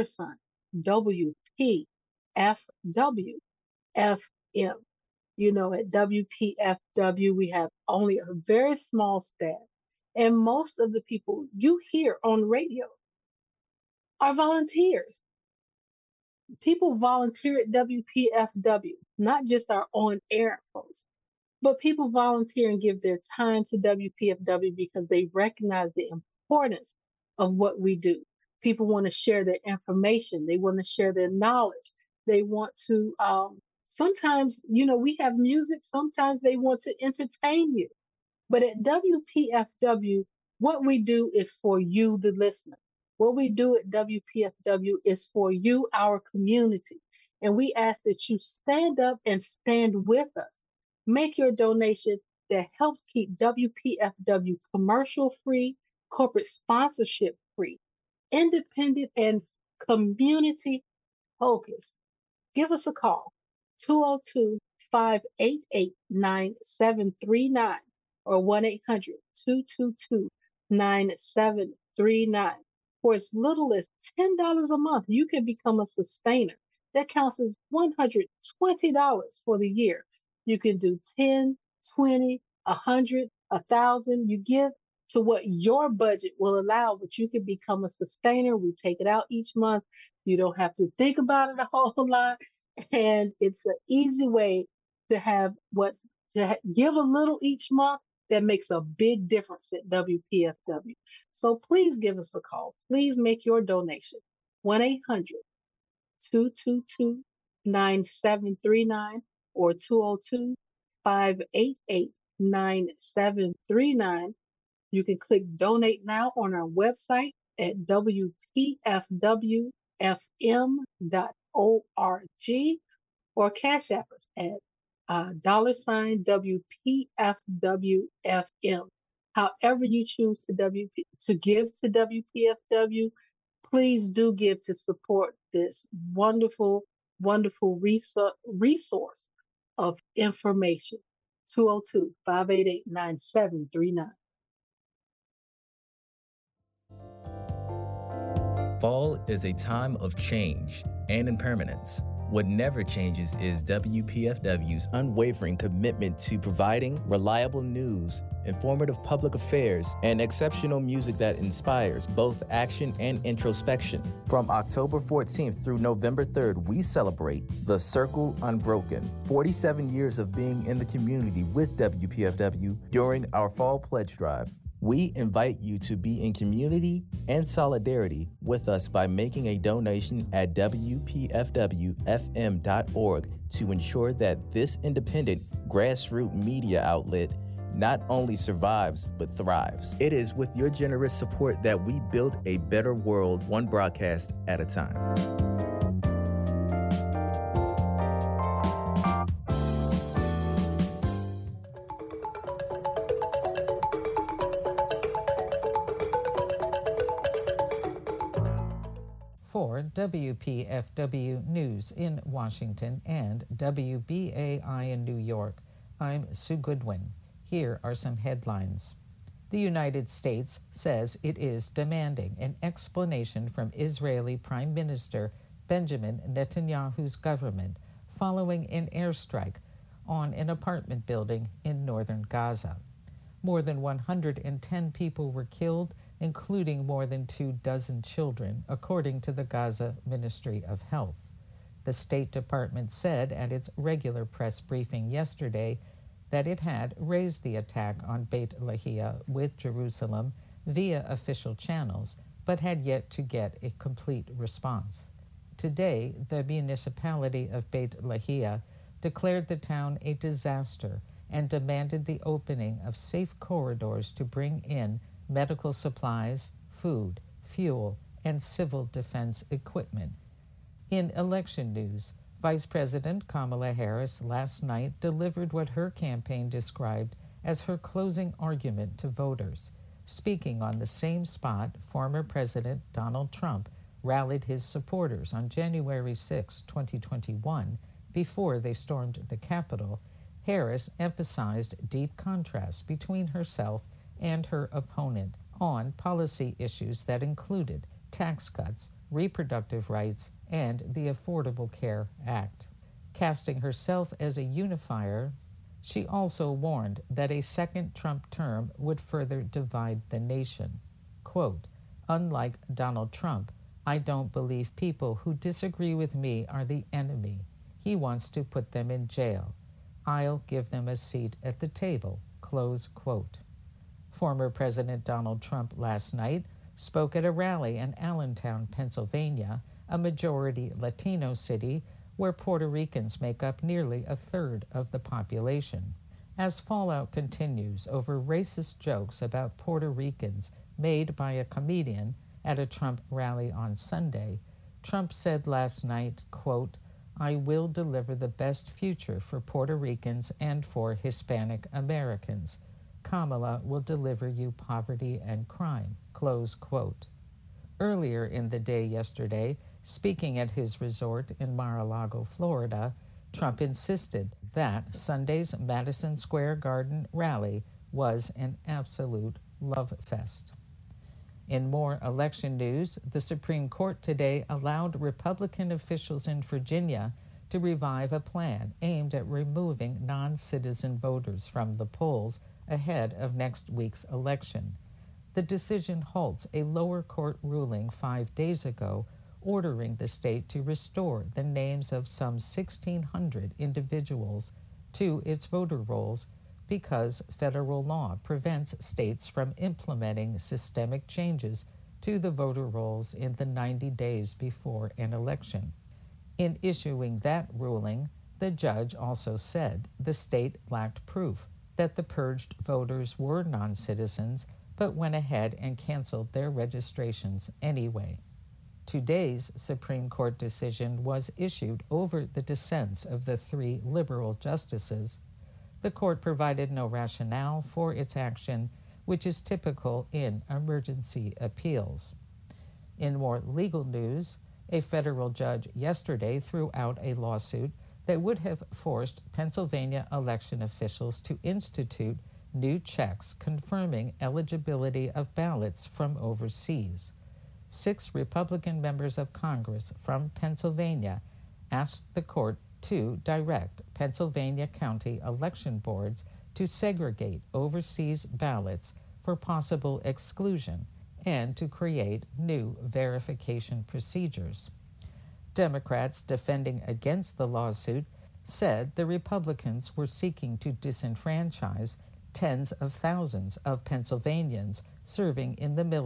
$WPFWFM. At WPFW, we have only a very small staff. And most of the people you hear on radio are volunteers. People volunteer at WPFW, not just our on-air folks, but people volunteer and give their time to WPFW because they recognize the importance of what we do. People want to share their information. They want to share their knowledge. They want to... sometimes, we have music. Sometimes they want to entertain you. But at WPFW, what we do is for you, the listener. What we do at WPFW is for you, our community. And we ask that you stand up and stand with us. Make your donation that helps keep WPFW commercial-free, corporate sponsorship-free, independent, and community-focused. Give us a call. 202-588-9739 or 1-800-222-9739. For as little as $10 a month, you can become a sustainer. That counts as $120 for the year. You can do 10, 20, 100, 1,000. You give to what your budget will allow, but you can become a sustainer. We take it out each month. You don't have to think about it a whole lot. And it's an easy way to give a little each month that makes a big difference at WPFW. So please give us a call. Please make your donation. 1-800-222-9739 or 202-588-9739. You can click donate now on our website at WPFWFM.org or Cash App us at $WPFWFM. However you choose to give to WPFW, please do give to support this wonderful, wonderful resource of information. 202-588-9739. Fall is a time of change, and impermanence. What never changes is WPFW's unwavering commitment to providing reliable news, informative public affairs, and exceptional music that inspires both action and introspection. From October 14th through November 3rd, we celebrate The Circle Unbroken, 47 years of being in the community with WPFW during our Fall Pledge Drive. We invite you to be in community and solidarity with us by making a donation at WPFWFM.org to ensure that this independent grassroots media outlet not only survives, but thrives. It is with your generous support that we build a better world, one broadcast at a time. For WPFW News in Washington and WBAI in New York, I'm Sue Goodwin. Here are some headlines. The United States says it is demanding an explanation from Israeli Prime Minister Benjamin Netanyahu's government following an airstrike on an apartment building in northern Gaza. More than 110 people were killed, including more than 24 children, according to the Gaza Ministry of Health. The State Department said at its regular press briefing yesterday that it had raised the attack on Beit Lahia with Jerusalem via official channels, but had yet to get a complete response. Today, the municipality of Beit Lahia declared the town a disaster and demanded the opening of safe corridors to bring in medical supplies, food, fuel, and civil defense equipment. In election news, Vice President Kamala Harris last night delivered what her campaign described as her closing argument to voters. Speaking on the same spot, former President Donald Trump rallied his supporters on January 6, 2021, before they stormed the Capitol. Harris emphasized deep contrast between herself and her opponent on policy issues that included tax cuts, reproductive rights, and the Affordable Care Act. Casting herself as a unifier, she also warned that a second Trump term would further divide the nation. Quote, "Unlike Donald Trump, I don't believe people who disagree with me are the enemy. He wants to put them in jail. I'll give them a seat at the table." Close quote. Former President Donald Trump last night spoke at a rally in Allentown, Pennsylvania, a majority Latino city where Puerto Ricans make up nearly a third of the population. As fallout continues over racist jokes about Puerto Ricans made by a comedian at a Trump rally on Sunday, Trump said last night, quote, "I will deliver the best future for Puerto Ricans and for Hispanic Americans. Kamala will deliver you poverty and crime," close quote. Earlier in the day yesterday, speaking at his resort in Mar-a-Lago, Florida, Trump insisted that Sunday's Madison Square Garden rally was an absolute love fest. In more election news, the Supreme Court today allowed Republican officials in Virginia to revive a plan aimed at removing non-citizen voters from the polls ahead of next week's election. The decision halts a lower court ruling 5 days ago ordering the state to restore the names of some 1,600 individuals to its voter rolls because federal law prevents states from implementing systemic changes to the voter rolls in the 90 days before an election. In issuing that ruling, the judge also said the state lacked proof that the purged voters were non-citizens, but went ahead and canceled their registrations anyway. Today's Supreme Court decision was issued over the dissents of the 3 liberal justices. The court provided no rationale for its action, which is typical in emergency appeals. In more legal news, a federal judge yesterday threw out a lawsuit that would have forced Pennsylvania election officials to institute new checks confirming eligibility of ballots from overseas. 6 Republican members of Congress from Pennsylvania asked the court to direct Pennsylvania county election boards to segregate overseas ballots for possible exclusion and to create new verification procedures. Democrats defending against the lawsuit said the Republicans were seeking to disenfranchise tens of thousands of Pennsylvanians serving in the military